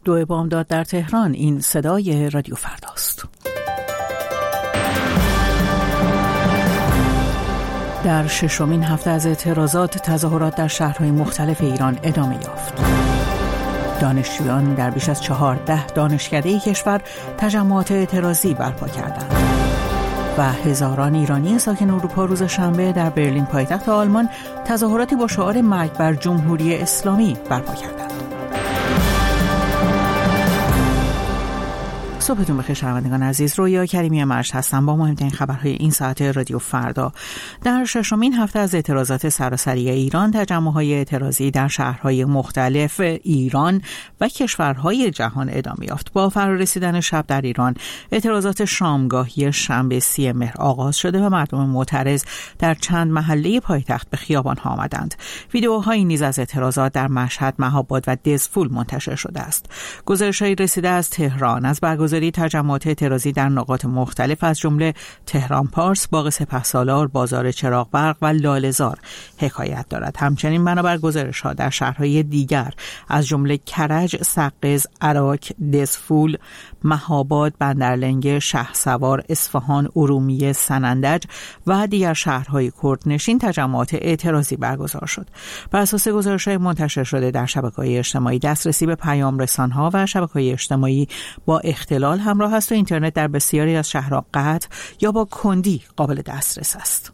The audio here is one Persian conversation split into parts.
2 بامداد در تهران. این صدای رادیو فرداست. در 6مین هفته از اعتراضات، تظاهرات در شهرهای مختلف ایران ادامه یافت. دانشجویان در بیش از 14 دانشکده کشور تجمعات اعتراضی برپا کردند و هزاران ایرانی ساکن اروپا روز شنبه در برلین پایتخت آلمان تظاهراتی با شعار مرگ بر جمهوری اسلامی برپا کردند. صبحتون بخیر شنوندگان عزیز، رویا کریمی مرج هستم با مهمترین خبرهای این ساعت رادیو فردا. در 6مین هفته از اعتراضات سراسری ایران، تجمع‌های اعتراضی در شهرهای مختلف ایران و کشورهای جهان ادامه یافت. با فرارسیدن شب در ایران، اعتراضات شامگاهی شنبه 30 مهر آغاز شده و مردم معترض در چند محله پایتخت به خیابان‌ها آمدند. ویدیوهایی نیز از اعتراضات در مشهد، مهاباد و دزفول منتشر شده است. گزارش‌هایی رسیده از تهران از برگزاری تجمعات اعتراضی در نقاط مختلف از جمله تهران پارس، باغ سپهسالار، بازار چراغبرق و لاله‌زار حکایت دارد. همچنین بنابر گزارش‌ها در شهرهای دیگر از جمله کرج، سقز، عراک، دزفول، مهاباد، بندرلنگه، شهسوار، اصفهان، ارومیه، سنندج و دیگر شهرهای کردنشین تجمعات اعتراضی برگزار شد. بر اساس گزارش‌های منتشر شده در شبکه‌های اجتماعی، دسترسی به پیام رسان‌ها و شبکه‌های اجتماعی با اختلال همراه است و اینترنت در بسیاری از شهرها قطع یا با کندی قابل دسترس است.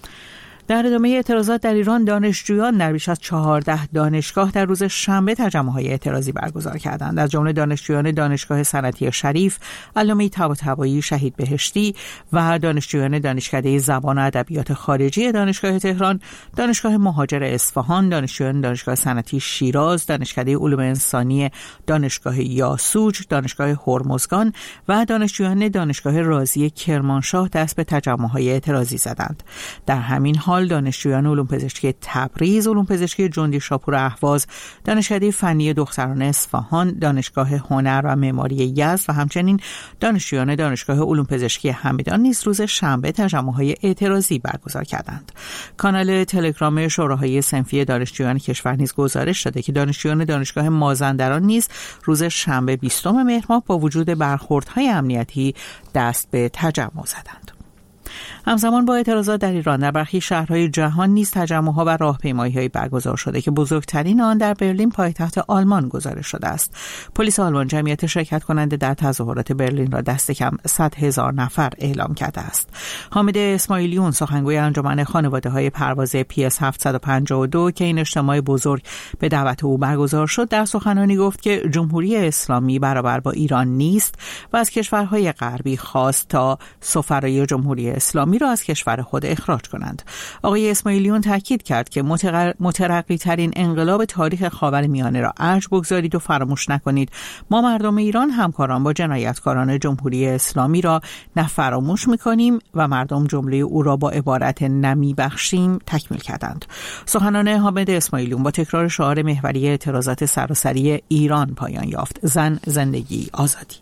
در ادامه اعتراضات در ایران، دانشجویان در بیش از 14 دانشگاه در روز شنبه تجمع‌های اعتراضی برگزار کردند. از جمله دانشجویان دانشگاه صنعتی شریف، علامه طباطبایی، شهید بهشتی و دانشجویان دانشکده زبان و ادبیات خارجی دانشگاه تهران، دانشگاه مهاجر اصفهان، دانشجویان دانشگاه صنعتی شیراز، دانشکده علوم انسانی دانشگاه یاسوج، دانشگاه هرمزگان و دانشجویان دانشگاه رازی کرمانشاه دست به تجمع‌های اعتراضی زدند. در همین حال دانشجویان علوم پزشکی تبریز، علوم پزشکی جندی شاپور اهواز، دانشکده فنی دختران اصفهان، دانشگاه هنر و معماری یزد و همچنین دانشجویان دانشگاه علوم پزشکی همدان نیز روز شنبه تجمع‌های اعتراضی برگزار کردند. کانال تلگرام شوراهای صنفی دانشجویان کشور نیز گزارش داده که دانشجویان دانشگاه مازندران نیز روز شنبه 20 مهر ماه با وجود برخوردهای امنیتی دست به تجمع زدند. همزمان با اعتراضات در ایران، در برخی شهرهای جهان نیز تجمع‌ها و راهپیمایی‌هایی برگزار شده که بزرگترین آن در برلین پایتخت آلمان گزارش شده است. پلیس آلمان جمعیت شرکت کننده در تظاهرات برلین را دست کم 100,000 نفر اعلام کرده است. حامد اسماعیلیون، سخنگوی انجمن خانواده‌های پرواز PS 752 که این اجتماع بزرگ به دعوت او برگزار شد، در سخنرانی گفت که جمهوری اسلامی برابر با ایران نیست و از کشورهای غربی خواست تا سفرای جمهوری اسلامی را از کشور خود اخراج کنند. آقای اسماعیلیون تاکید کرد که مترقی ترین انقلاب تاریخ خاورمیانه را ارج بگذارید و فراموش نکنید ما مردم ایران همکاران با جنایتکاران جمهوری اسلامی را نه فراموش می‌کنیم و مردم جمله او را با عبارت نمیبخشیم تکمیل کردند. سخنان حامد اسماعیلیون با تکرار شعار محوری اعتراضات سراسری ایران پایان یافت: زن، زندگی، آزادی.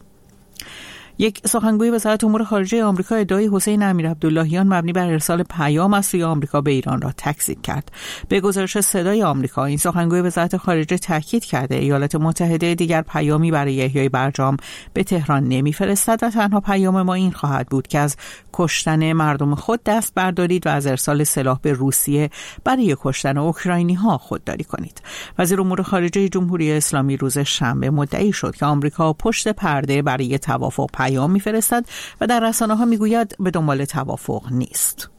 یک سخنگوی وزارت امور خارجه آمریکا ادعای حسین امیرعبداللهیان مبنی بر ارسال پیام از سوی آمریکا به ایران را تکذیب کرد. به گزارش صدای آمریکا، این سخنگوی وزارت خارجه تاکید کرده ایالات متحده دیگر پیامی برای احیای برجام به تهران نمی‌فرستد و تنها پیام ما این خواهد بود که از کشتن مردم خود دست بردارید و از ارسال سلاح به روسیه برای کشتن اوکراینی‌ها خودداری کنید. وزیر امور خارجه جمهوری اسلامی روز شنبه مدعی شد که آمریکا پشت پرده برای توافق پیام می‌فرستد و در رسانه‌ها می‌گوید به دنبال توافق نیست.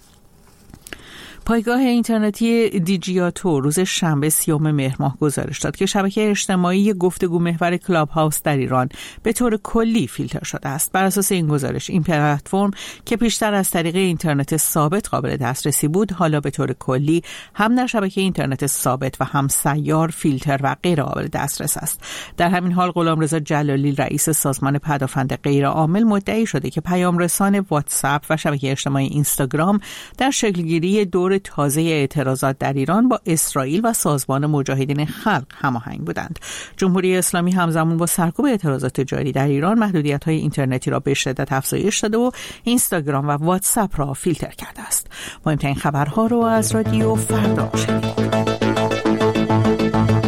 پایگاه اینترنتی دیجیاتو روز شنبه 30 مهر ماه گزارش داد که شبکه اجتماعی گفتگو محور کلاب هاوس در ایران به طور کلی فیلتر شده است. بر اساس این گزارش، این پلتفرم که پیشتر از طریق اینترنت ثابت قابل دسترسی بود، حالا به طور کلی هم در شبکه اینترنت ثابت و هم سیار فیلتر و غیر قابل دسترس است. در همین حال غلامرضا جلالی، رئیس سازمان پدافند غیرعامل، مدعی شده که پیام رسان واتساپ و شبکه اجتماعی اینستاگرام در شکلگیری دور تازه اعتراضات در ایران با اسرائیل و سازمان مجاهدین خلق هماهنگ بودند. جمهوری اسلامی همزمان با سرکوب اعتراضات جاری در ایران محدودیت‌های اینترنتی را به شدت افزایش داده و اینستاگرام و واتساپ را فیلتر کرده است. مهمترین خبرها رو از رادیو فردا شنیدید.